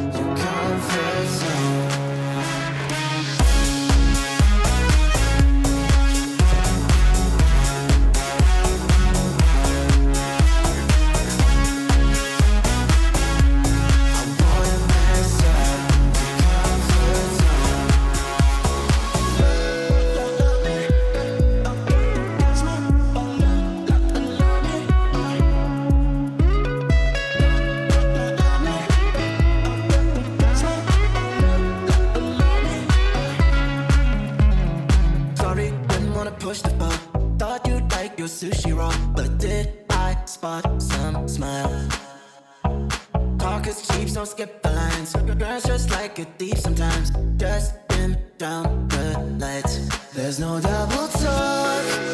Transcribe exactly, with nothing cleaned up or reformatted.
your comfort zone. Push the button. Thought you'd like your sushi raw, but did I spot some smile? Talk is cheap, so skip the lines. Girls just like a thief sometimes. Just dim down the lights. There's no double talk.